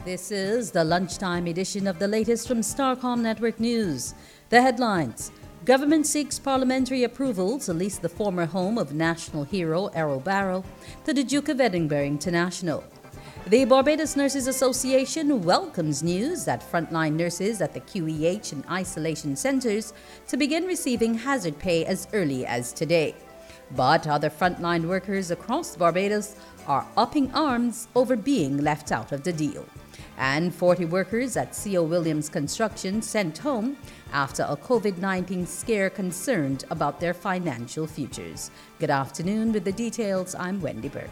This is the lunchtime edition of the latest from Starcom Network News. The headlines: Government seeks parliamentary approval to lease the former home of national hero Errol Barrow to the Duke of Edinburgh International. The Barbados Nurses Association welcomes news that frontline nurses at the QEH and isolation centres to begin receiving hazard pay as early as today. But other frontline workers across Barbados are upping arms over being left out of the deal. And 40 workers at C.O. Williams Construction sent home after a COVID-19 scare concerned about their financial futures. Good afternoon. With the details, I'm Wendy Burke.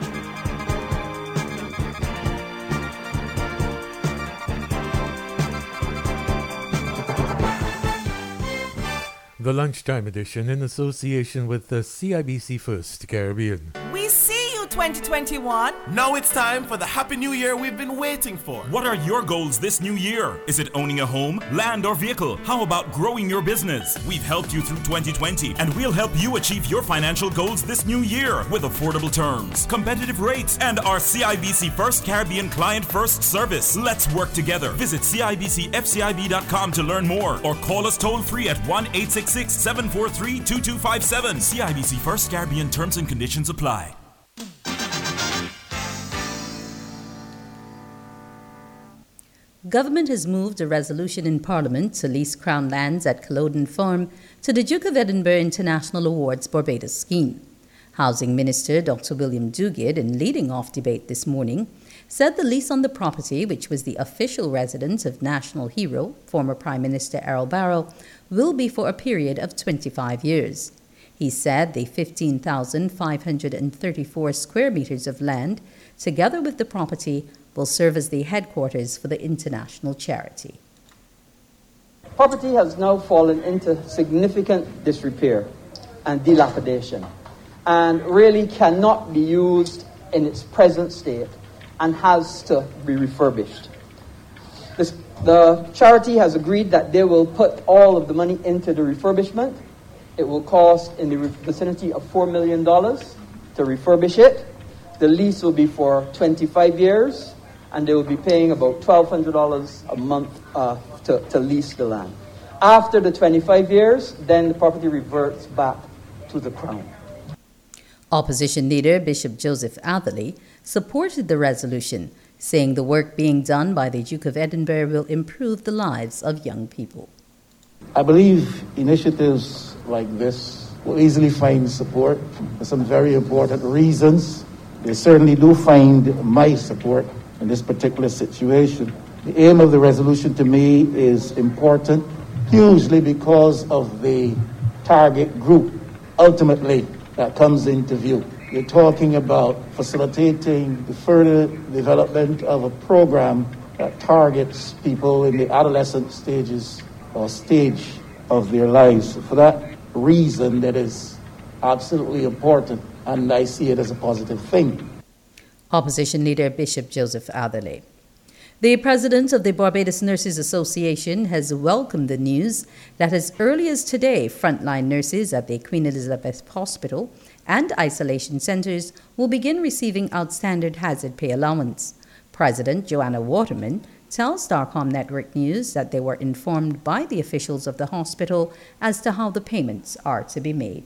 The lunchtime edition in association with the CIBC First Caribbean. We see you, 2021. Now it's time for the Happy New Year we've been waiting for. What are your goals this new year? Is it owning a home, land, or vehicle? How about growing your business? We've helped you through 2020, and we'll help you achieve your financial goals this new year with affordable terms, competitive rates, and our CIBC First Caribbean Client First service. Let's work together. Visit CIBCFCIB.com to learn more, or call us toll free at 1-866-743-2257. CIBC First Caribbean terms and conditions apply. Government has moved a resolution in Parliament to lease Crown lands at Culloden Farm to the Duke of Edinburgh International Awards Barbados scheme. Housing Minister Dr. William Duguid, in leading off debate this morning, said the lease on the property, which was the official residence of national hero, former Prime Minister Errol Barrow, will be for a period of 25 years. He said the 15,534 square meters of land, together with the property, will serve as the headquarters for the international charity. Property has now fallen into significant disrepair and dilapidation and really cannot be used in its present state and has to be refurbished. The charity has agreed that they will put all of the money into the refurbishment. It will cost in the vicinity of $4 million to refurbish it. The lease will be for 25 years, and they will be paying about $1,200 a month to lease the land. After the 25 years, then the property reverts back to the Crown. Opposition leader Bishop Joseph Atherley supported the resolution, saying the work being done by the Duke of Edinburgh will improve the lives of young people. I believe initiatives like this will easily find support for some very important reasons. They certainly do find my support in this particular situation. The aim of the resolution to me is important, hugely because of the target group ultimately that comes into view. You're talking about facilitating the further development of a program that targets people in the adolescent stages or stage of their lives. For that reason, that is absolutely important, and I see it as a positive thing. Opposition leader Bishop Joseph Atherley. The president of the Barbados Nurses Association has welcomed the news that as early as today, frontline nurses at the Queen Elizabeth Hospital and isolation centres will begin receiving outstanding hazard pay allowance. President Joanna Waterman tells Starcom Network News that they were informed by the officials of the hospital as to how the payments are to be made.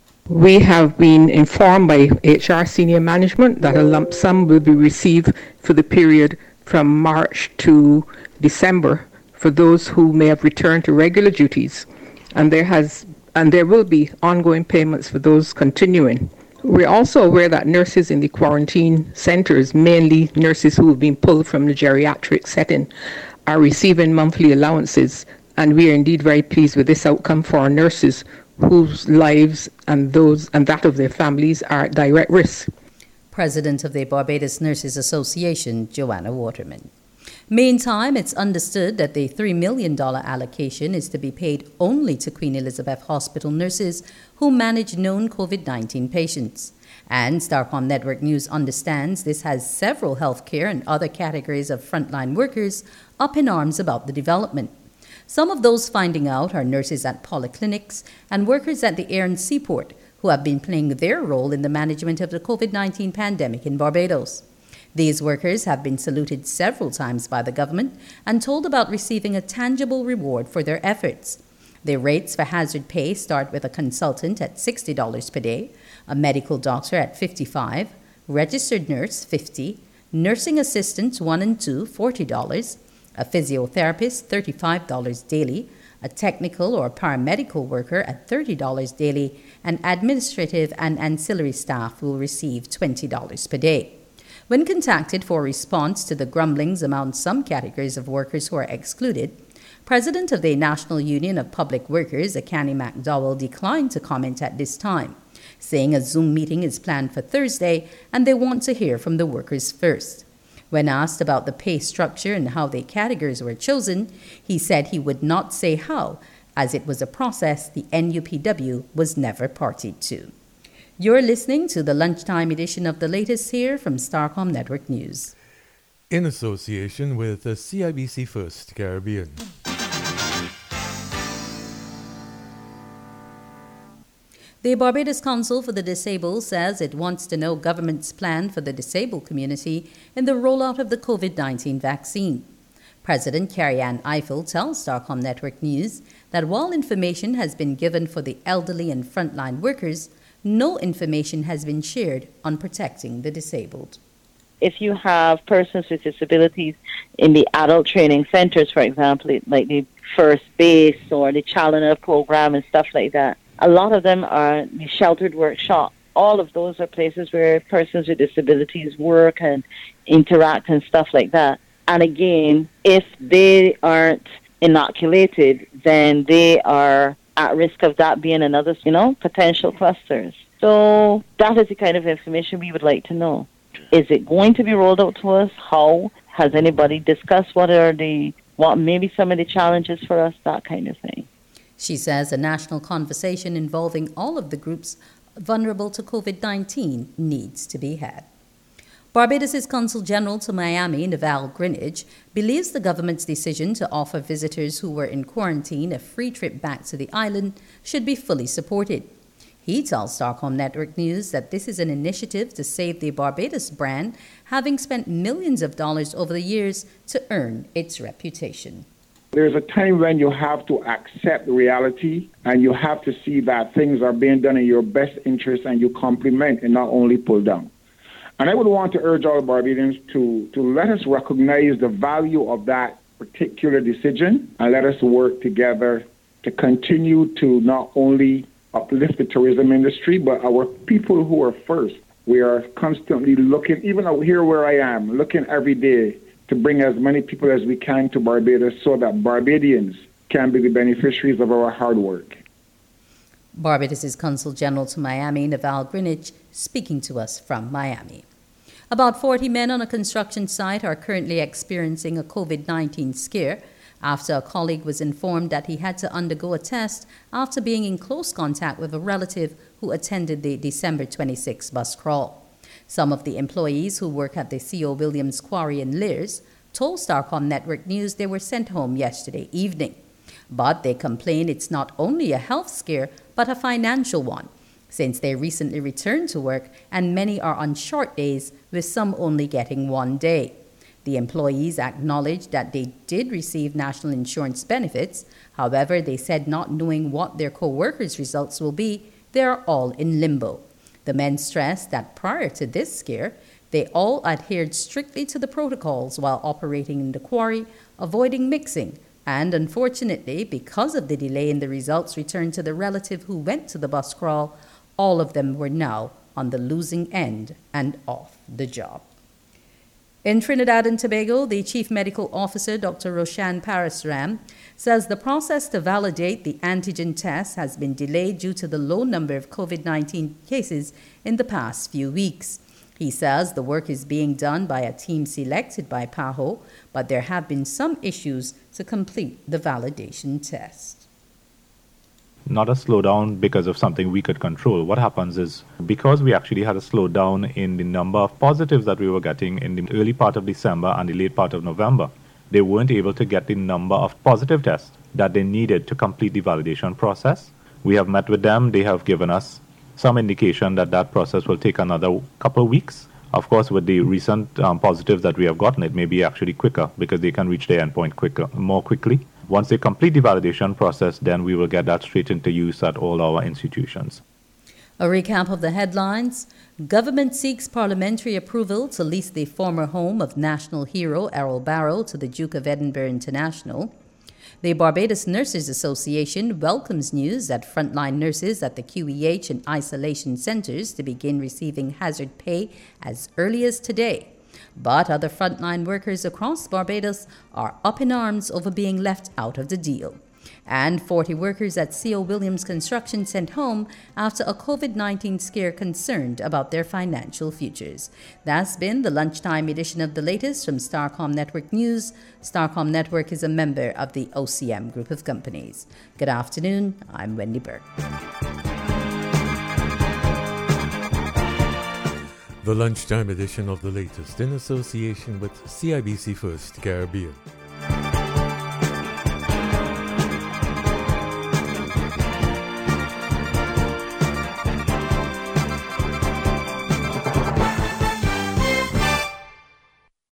We have been informed by HR senior management that a lump sum will be received for the period from March to December for those who may have returned to regular duties, and there will be ongoing payments for those continuing. We're also aware that nurses in the quarantine centres, mainly nurses who have been pulled from the geriatric setting, are receiving monthly allowances, and we are indeed very pleased with this outcome for our nurses whose lives and that of their families are at direct risk. President of the Barbados Nurses Association, Joanna Waterman. Meantime, it's understood that the $3 million allocation is to be paid only to Queen Elizabeth Hospital nurses who manage known COVID-19 patients. And Starcom Network News understands this has several healthcare and other categories of frontline workers up in arms about the development. Some of those finding out are nurses at polyclinics and workers at the air and seaport who have been playing their role in the management of the COVID-19 pandemic in Barbados. These workers have been saluted several times by the government and told about receiving a tangible reward for their efforts. Their rates for hazard pay start with a consultant at $60 per day, a medical doctor at $55, registered nurse $50, nursing assistants 1 and 2 $40, a physiotherapist $35 daily, a technical or paramedical worker at $30 daily, and administrative and ancillary staff will receive $20 per day. When contacted for a response to the grumblings among some categories of workers who are excluded, President of the National Union of Public Workers, Akani McDowell, declined to comment at this time, saying a Zoom meeting is planned for Thursday and they want to hear from the workers first. When asked about the pay structure and how the categories were chosen, he said he would not say how, as it was a process the NUPW was never party to. You're listening to the lunchtime edition of the latest here from Starcom Network News. In association with the CIBC First Caribbean. The Barbados Council for the Disabled says it wants to know government's plan for the disabled community in the rollout of the COVID-19 vaccine. President Carrie Ann Eiffel tells Starcom Network News that while information has been given for the elderly and frontline workers, no information has been shared on protecting the disabled. If you have persons with disabilities in the adult training centers, for example, like the First Base or the Challenger program and stuff like that, a lot of them are the sheltered workshop. All of those are places where persons with disabilities work and interact and stuff like that. And again, if they aren't inoculated, then they are at risk of that being another, potential clusters. So that is the kind of information we would like to know. Is it going to be rolled out to us? How? Has anybody discussed what maybe some of the challenges for us, that kind of thing? She says a national conversation involving all of the groups vulnerable to COVID-19 needs to be had. Barbados' Consul General to Miami, Naval Greenwich, believes the government's decision to offer visitors who were in quarantine a free trip back to the island should be fully supported. He tells Starcom Network News that this is an initiative to save the Barbados brand, having spent millions of dollars over the years to earn its reputation. There's a time when you have to accept reality and you have to see that things are being done in your best interest and you compliment and not only pull down. And I would want to urge all Barbadians to let us recognize the value of that particular decision and let us work together to continue to not only uplift the tourism industry, but our people who are first. We are constantly looking, even out here where I am, looking every day to bring as many people as we can to Barbados so that Barbadians can be the beneficiaries of our hard work. Barbados' Consul General to Miami, Naval Greenwich, speaking to us from Miami. About 40 men on a construction site are currently experiencing a COVID-19 scare after a colleague was informed that he had to undergo a test after being in close contact with a relative who attended the December 26 bus crawl. Some of the employees who work at the C.O. Williams Quarry in Lears told Starcom Network News they were sent home yesterday evening. But they complain it's not only a health scare, but a financial one, since they recently returned to work and many are on short days, with some only getting 1 day. The employees acknowledged that they did receive national insurance benefits. However, they said not knowing what their co-workers' results will be, they are all in limbo. The men stressed that prior to this scare, they all adhered strictly to the protocols while operating in the quarry, avoiding mixing, and unfortunately, because of the delay in the results returned to the relative who went to the bus crawl, all of them were now on the losing end and off the job. In Trinidad and Tobago, the Chief Medical Officer, Dr. Roshan Parasram, says the process to validate the antigen test has been delayed due to the low number of COVID-19 cases in the past few weeks. He says the work is being done by a team selected by PAHO, but there have been some issues to complete the validation test. Not a slowdown because of something we could control. What happens is, because we actually had a slowdown in the number of positives that we were getting in the early part of December and the late part of November, they weren't able to get the number of positive tests that they needed to complete the validation process. We have met with them. They have given us some indication that that process will take another couple of weeks. Of course, with the recent positives that we have gotten, it may be actually quicker because they can reach their endpoint more quickly. Once they complete the validation process, then we will get that straight into use at all our institutions. A recap of the headlines. Government seeks parliamentary approval to lease the former home of national hero Errol Barrow to the Duke of Edinburgh International. The Barbados Nurses Association welcomes news that frontline nurses at the QEH and isolation centres to begin receiving hazard pay as early as today. But other frontline workers across Barbados are up in arms over being left out of the deal. And 40 workers at C.O. Williams Construction sent home after a COVID-19 scare concerned about their financial futures. That's been the lunchtime edition of the latest from Starcom Network News. Starcom Network is a member of the OCM Group of Companies. Good afternoon. I'm Wendy Burke. The lunchtime edition of the latest in association with CIBC First Caribbean.